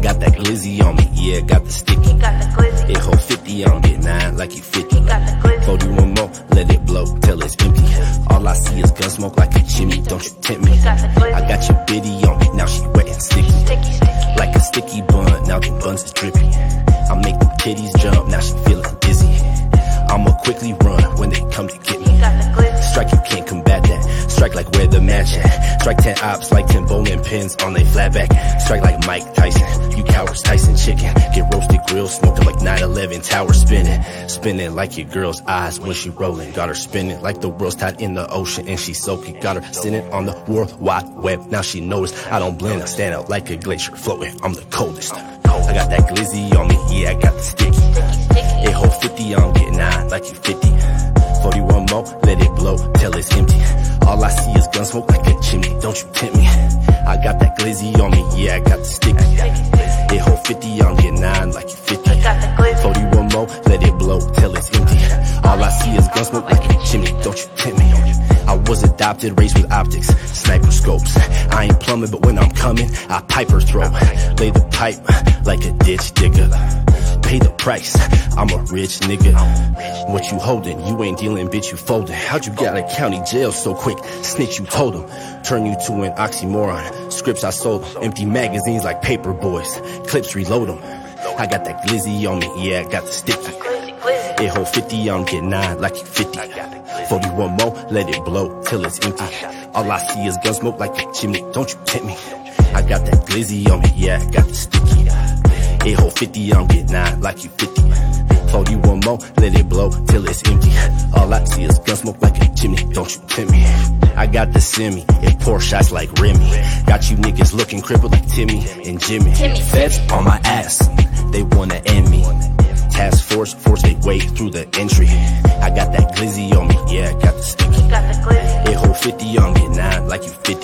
got that glizzy on me, yeah, got the sticky. It hold 50, I don't get 9 like you 50. 41 more, let it blow till it's empty. All I see is gun smoke like a chimney, don't you tempt me. I got your biddy on me, now she wet and sticky. Like a sticky bun, now them buns is drippy. I make them titties jump, now she feeling dizzy. I'ma quickly run when they come to get me. Strike, you can't combat that. Strike like where the match at. Strike 10 ops like 10 bowling pins on they flatback. Strike like Mike Tyson, you cowards Tyson chicken. Get roasted grill, smoking like 9/11 tower spinning. Spinning like your girl's eyes when she rolling. Got her spinning like the world's tied in the ocean and she soaking. Got her sitting on the World Wide Web, now she knows I don't blend. I stand out like a glacier floating, I'm the coldest. I got that glizzy on me, yeah, I got the sticky. It hold 50, I don't get 9 like you 50. 41 more, let it blow till it's empty. All I see is gun smoke like a chimney, don't you tempt me. I got that glizzy on me, yeah, I got the sticky. It hold 50, I don't get 9 like you 50. 41 more, let it blow till it's empty. All I see is gun smoke like a chimney, don't you tempt me. I was adopted, raised with optics, sniper scopes. I ain't plumbing, but when I'm coming, I pipe her throat. Lay the pipe like a ditch digger. Pay the price, I'm a rich nigga. What you holding? You ain't dealing, bitch, you folding. How'd you get out of county jail so quick? Snitch, you told him. Turn you to an oxymoron. Scripts I sold them. Empty magazines like paper boys. Clips, reload them. I got that glizzy on me, yeah, I got the sticky. It hold 50, I don't get 9 like you 50. 41 more, let it blow till it's empty. All I see is gun smoke like a chimney, don't you tempt me. I got that glizzy on me, yeah, I got the sticky. It hold 50, I don't get 9 like you 50. 41 more, let it blow till it's empty. All I see is gun smoke like a chimney, don't you tempt me. I got the semi, it pour shots like Remy. Got you niggas looking crippled like Timmy and Jimmy. Feds on my ass, they wanna end me. Task force, force they way through the entry. I got that glizzy on me, yeah, I got the sticky. It hold 50, I don't get 9 like you 50.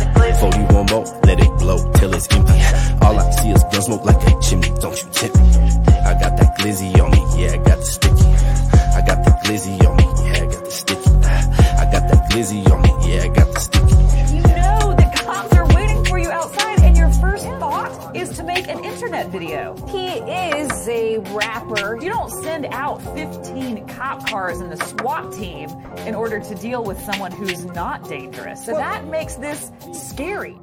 41 more, let it blow till it's empty. All I see is gun smoke like a chimney, don't you tempt me. I got that glizzy on me, yeah, I got the sticky. I got the glizzy on me, yeah, I got the sticky. I got that glizzy on me, yeah, I got the sticky. You know the cops are waiting for you outside and your first thought is to make an internet video. He is a rapper. You don't send out 15 cop cars and the SWAT team in order to deal with someone who's not dangerous. So that makes this scary.